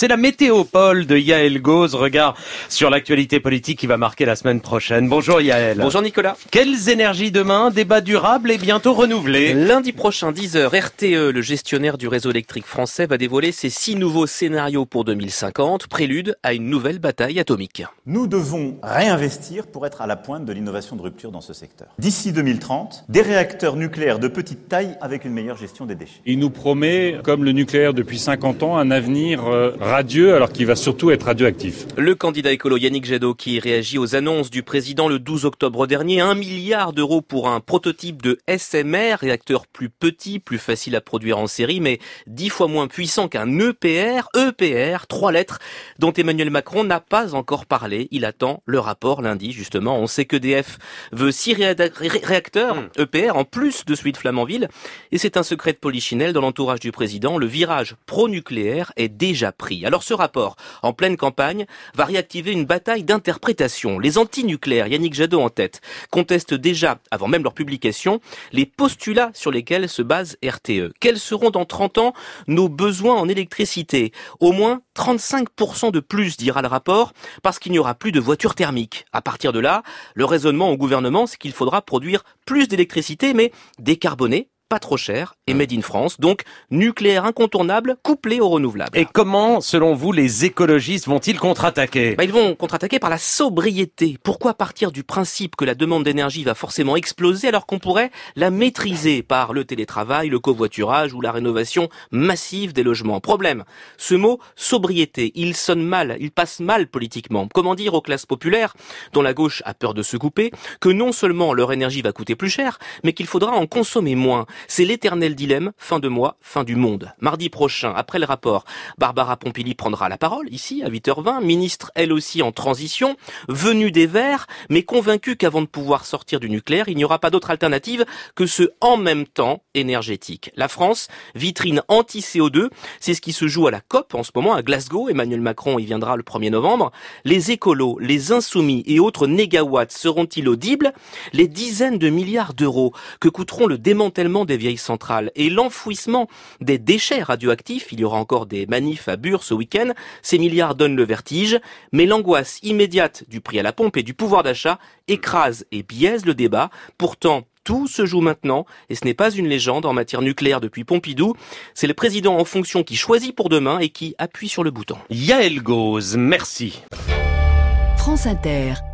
C'est la météopole de Yael Gauze. Regard sur l'actualité politique qui va marquer la semaine prochaine. Bonjour Yael. Bonjour Nicolas. Quelles énergies demain? Débat durable et bientôt renouvelé. Lundi prochain, 10h, RTE, le gestionnaire du réseau électrique français, va dévoiler ses 6 nouveaux scénarios pour 2050, prélude à une nouvelle bataille atomique. Nous devons réinvestir pour être à la pointe de l'innovation de rupture dans ce secteur. D'ici 2030, des réacteurs nucléaires de petite taille avec une meilleure gestion des déchets. Il nous promet, comme le nucléaire depuis 50 ans, un avenir radieux alors qu'il va surtout être radioactif. Le candidat écolo Yannick Jadot qui réagit aux annonces du président le 12 octobre dernier, 1 milliard d'euros pour un prototype de SMR, réacteur plus petit, plus facile à produire en série, mais 10 fois moins puissant qu'un EPR, 3 lettres, dont Emmanuel Macron n'a pas encore parlé. Il attend le rapport lundi, justement. On sait qu'EDF veut 6 réacteurs EPR en plus de celui de Flamanville, et c'est un secret de polichinelle dans l'entourage du président. Le virage pro-nucléaire est déjà pris. Alors ce rapport, en pleine campagne, va réactiver une bataille d'interprétation. Les anti-nucléaires, Yannick Jadot en tête, contestent déjà, avant même leur publication, les postulats sur lesquels se base RTE. Quels seront dans 30 ans nos besoins en électricité? Au moins 35% de plus, dira le rapport, parce qu'il n'y aura plus de voitures thermiques. À partir de là, le raisonnement au gouvernement, c'est qu'il faudra produire plus d'électricité, mais décarbonée, pas trop cher et made in France, donc nucléaire incontournable couplé au renouvelable. Et comment, selon vous, les écologistes vont-ils contre-attaquer? Ils vont contre-attaquer par la sobriété. Pourquoi partir du principe que la demande d'énergie va forcément exploser alors qu'on pourrait la maîtriser par le télétravail, le covoiturage ou la rénovation massive des logements? Problème, ce mot sobriété, il sonne mal, il passe mal politiquement. Comment dire aux classes populaires, dont la gauche a peur de se couper, que non seulement leur énergie va coûter plus cher, mais qu'il faudra en consommer moins? C'est l'éternel dilemme, fin de mois, fin du monde. Mardi prochain, après le rapport, Barbara Pompili prendra la parole, ici, à 8h20, ministre elle aussi en transition, venue des Verts, mais convaincue qu'avant de pouvoir sortir du nucléaire, il n'y aura pas d'autre alternative que ce « en même temps » énergétique. La France, vitrine anti-CO2, c'est ce qui se joue à la COP en ce moment, à Glasgow. Emmanuel Macron y viendra le 1er novembre. Les écolos, les insoumis et autres négawatts seront-ils audibles? Les dizaines de milliards d'euros que coûteront le démantèlement des vieilles centrales et l'enfouissement des déchets radioactifs, il y aura encore des manifs à Bure ce week-end, ces milliards donnent le vertige, mais l'angoisse immédiate du prix à la pompe et du pouvoir d'achat écrase et biaise le débat. Pourtant, tout se joue maintenant, et ce n'est pas une légende en matière nucléaire depuis Pompidou. C'est le président en fonction qui choisit pour demain et qui appuie sur le bouton. Yael Gauze, merci. France Inter.